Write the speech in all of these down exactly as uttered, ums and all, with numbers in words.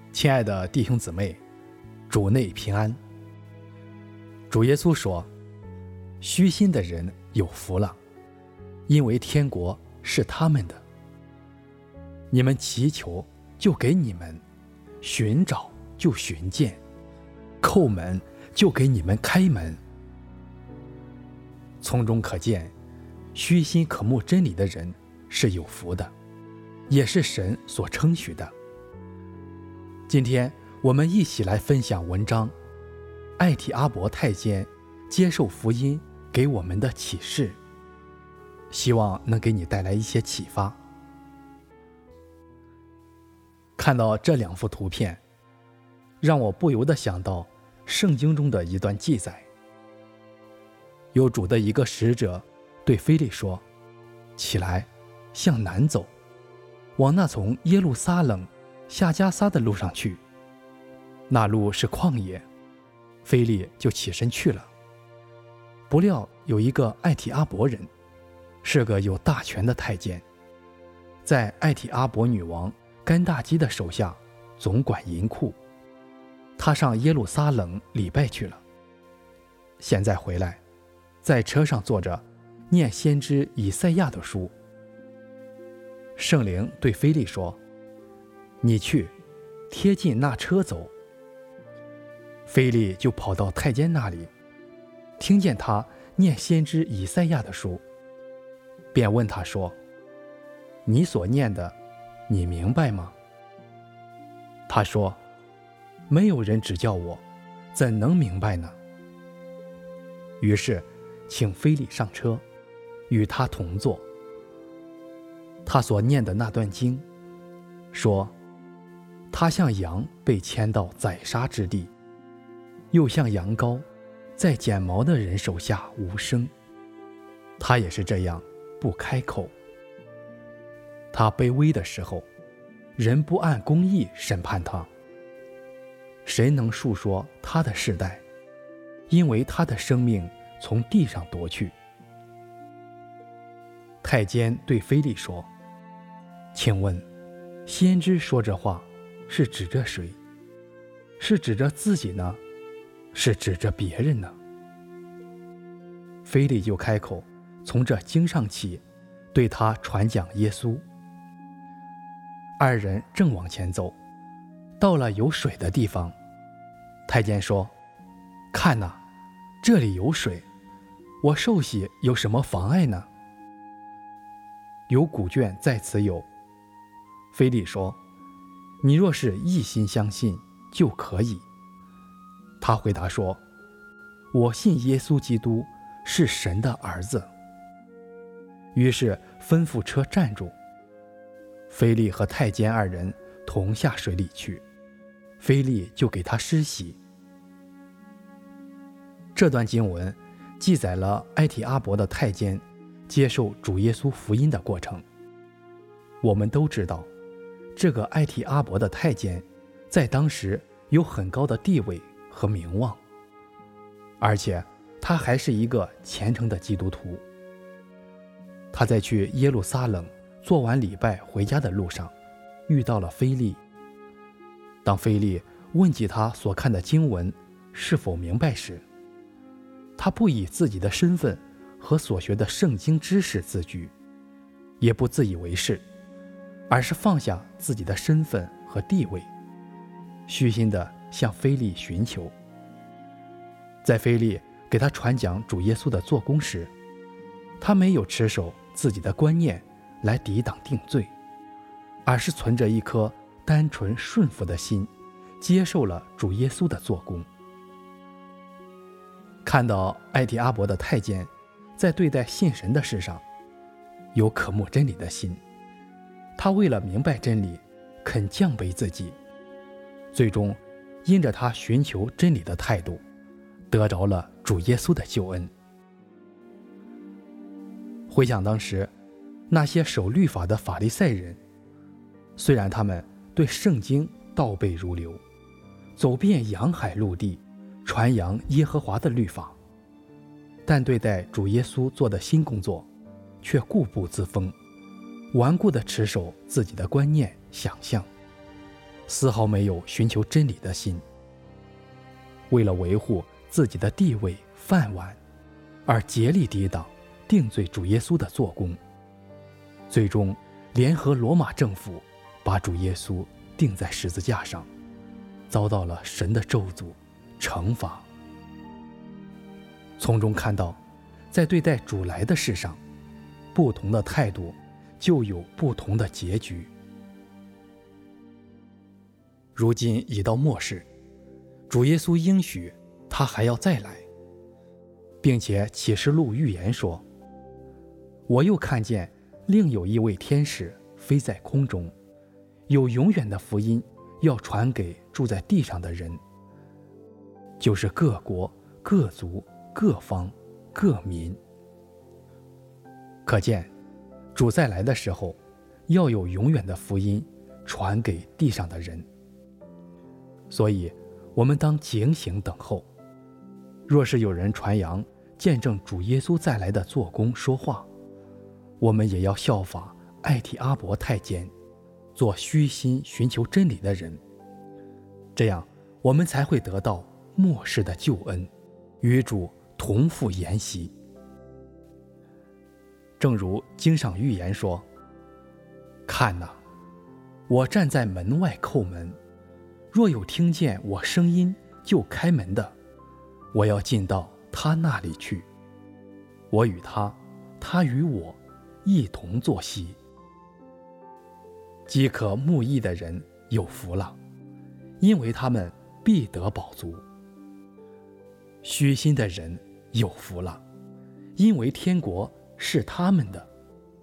亲爱的弟兄姊妹，主内平安。主耶稣说，虚心的人有福了，因为天国是他们的。你们祈求，就给你们；寻找，就寻见；叩门，就给你们开门。从中可见，虚心渴慕真理的人是有福的，也是神所称许的。今天我们一起来分享文章，艾提阿伯太监接受福音给我们的启示，希望能给你带来一些启发。看到这两幅图片，让我不由得想到圣经中的一段记载。有主的一个使者对腓力说，起来，向南走，往那从耶路撒冷下迦撒的路上去，那路是旷野。腓力就起身去了。不料有一个艾提阿伯人，是个有大权的太监，在艾提阿伯女王甘大基的手下总管银库。他上耶路撒冷礼拜去了，现在回来，在车上坐着念先知以赛亚的书。圣灵对腓力说，你去，贴近那车走。腓力就跑到太监那里，听见他念先知以赛亚的书，便问他说，你所念的，你明白吗？他说，没有人指教我，怎能明白呢？于是请腓力上车，与他同坐。他所念的那段经说，他像羊被牵到宰杀之地，又像羊羔在剪毛的人手下无声，他也是这样不开口。他卑微的时候，人不按公义审判他。谁能述说他的世代？因为他的生命从地上夺去。太监对腓力说，请问，先知说这话是指着谁？是指着自己呢，是指着别人呢？腓力就开口，从这经上起，对他传讲耶稣。二人正往前走，到了有水的地方。太监说，看哪，这里有水，我受洗有什么妨碍呢？有古卷在此有。腓力说，你若是一心相信，就可以。他回答说，我信耶稣基督是神的儿子。于是吩咐车站住，腓力和太监二人同下水里去，腓力就给他施洗。这段经文记载了艾提阿伯的太监接受主耶稣福音的过程。我们都知道，这个艾提阿伯的太监在当时有很高的地位和名望，而且他还是一个虔诚的基督徒。他在去耶路撒冷做完礼拜回家的路上，遇到了腓力。当腓力问及他所看的经文是否明白时，他不以自己的身份和所学的圣经知识自居，也不自以为是，而是放下自己的身份和地位，虚心地向腓力寻求。在腓力给他传讲主耶稣的做工时，他没有持守自己的观念来抵挡定罪，而是存着一颗单纯顺服的心，接受了主耶稣的做工。看到艾提阿伯的太监在对待信神的事上有渴慕真理的心，他为了明白真理，肯降卑自己，最终因着他寻求真理的态度，得着了主耶稣的救恩。回想当时那些守律法的法利赛人，虽然他们对圣经倒背如流，走遍洋海陆地，传扬耶和华的律法，但对待主耶稣做的新工作却固步自封，顽固地持守自己的观念想象， 丝毫没有寻求真理的心，为了维护自己的地位饭碗，而竭力抵挡定罪主耶稣的做工，最终联合罗马政府把主耶稣钉在十字架上，遭到了神的咒诅惩罚。从中看到，在对待主来的事上，不同的态度就有不同的结局。如今已到末世，主耶稣应许他还要再来，并且启示录预言说，我又看见另有一位天使飞在空中，有永远的福音要传给住在地上的人，就是各国各族各方各民。可见主再来的时候，要有永远的福音传给地上的人，所以我们当警醒等候。若是有人传扬见证主耶稣再来的做工说话，我们也要效法艾提阿伯太监，做虚心寻求真理的人，这样我们才会得到末世的救恩，与主同赴筵席。正如经上预言说，看哪，我站在门外叩门，若有听见我声音就开门的，我要进到他那里去，我与他，他与我一同坐席。饥渴慕义的人有福了，因为他们必得饱足。虚心的人有福了，因为天国是他们的。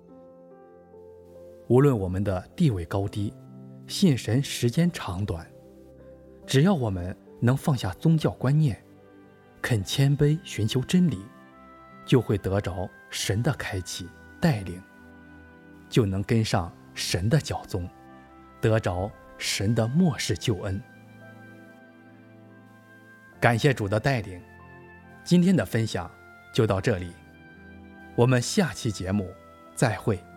无论我们的地位高低，信神时间长短，只要我们能放下宗教观念，肯谦卑寻求真理，就会得着神的开启带领，就能跟上神的脚踪，得着神的末世救恩。感谢主的带领，今天的分享就到这里，我们下期节目再会。